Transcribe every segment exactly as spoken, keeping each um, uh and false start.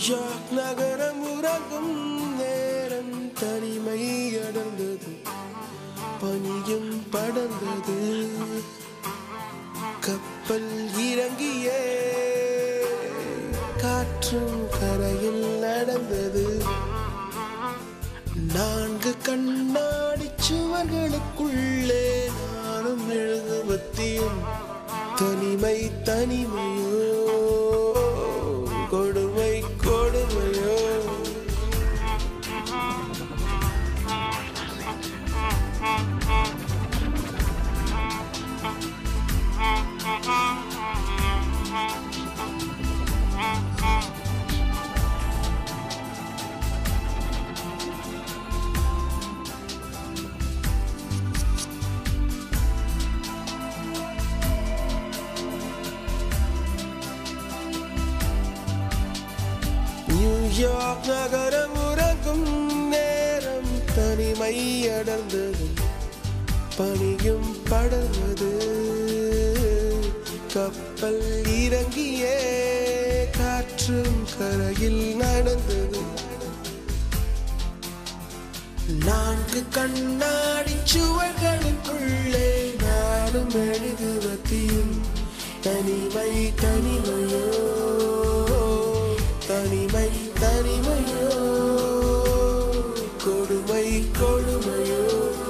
New York நகரம் உறங்கும் நேரம் தனிமை அடர்ந்தது, பனியும் படர்ந்தது. கப்பல் இறங்கியே காற்றும் கரையில் நடந்தது. நான்கு கண்ணாடி சுவர்களுக்குள்ளே நானும் எழுதுவத்தியும் தனிமை தனிமையோ கொடுமை கொடுமையோ. நியூயார்க் நகரம் உறங்கும் நேரம் தனிமை அடர்ந்தது, பனியும் படர்ந்தது. கப்பல் இறங்கியே காற்றும் கரையில் நடந்தது. நான்கு கண்ணாடி சுவர்களுக்குள்ளே நானும் எழுதுவதியும் தனிமை தனிமையோ தனிமை தனிமையோ கொடுமை கொடுமையோ.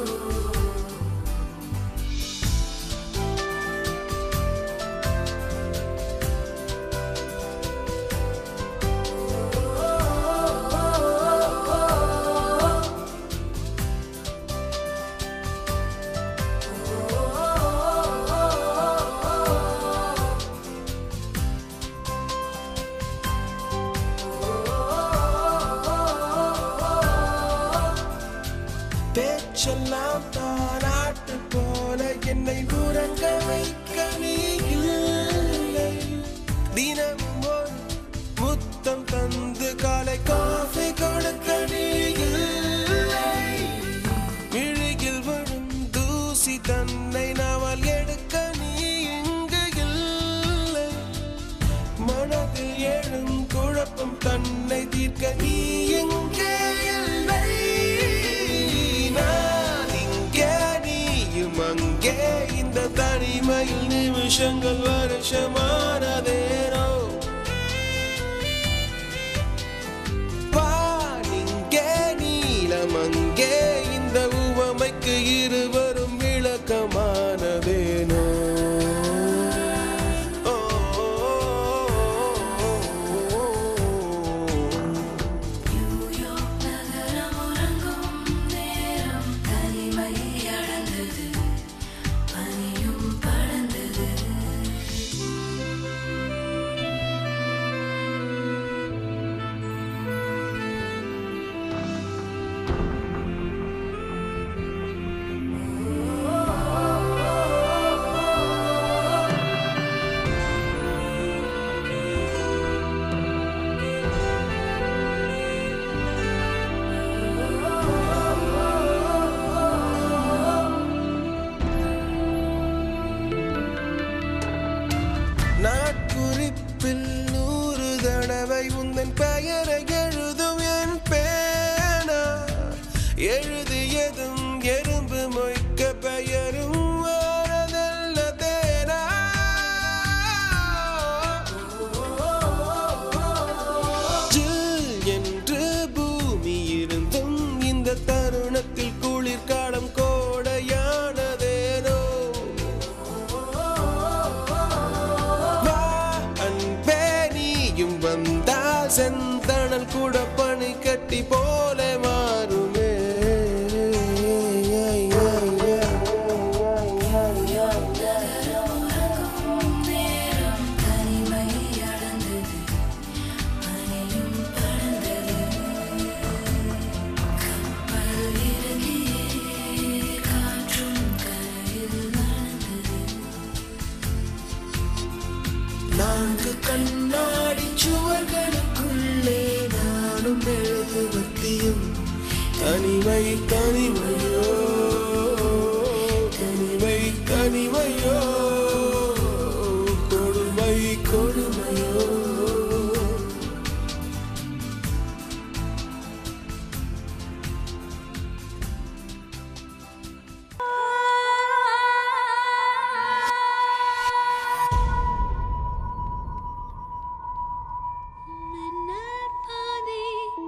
பேச்செல்லாம் தாராட்டு போல என்னை உறங்க வைக்க நீ இல்லை. தினமும் ஒரு முத்தம் தந்து காலை காஃபி கொடுக்க நீ இல்லை. விழியில் வரும் தூசி தன்னை நாவல் எடுக்க நீ இங்கு இல்லை. மனதில் எழும் குழப்பம் தன்னை தீர்க்க நீ எங்கே இல்லை. அங்கே இந்த தனிமையில் நிமிஷங்கள் வருஷமானதேனோ. வானிங்கே நீளம் அங்கே இந்த உவமைக்கு இருவரும் விளக்கமானதேனோ. நாட்குறிப்பில் நூறு தடவை உந்தன் பெயரை எழுதும் என் பேனா. எழுதியதும் எறும்பு மொய்க்க பெயரும் வரதல்ல தேனா. ஜில் என்று பூமி இருந்தும் இந்த தருணத்தில் குளிர்காலம் கோடையானதேனோ. வந்தால் செந்தணல் கூட பனி கட்டி போல மாறுமே. நான்கு கண்ணாடி சுவர்களுக்குள்ளே நானும் எழுதுவத்தியும் தனிமை தனிமை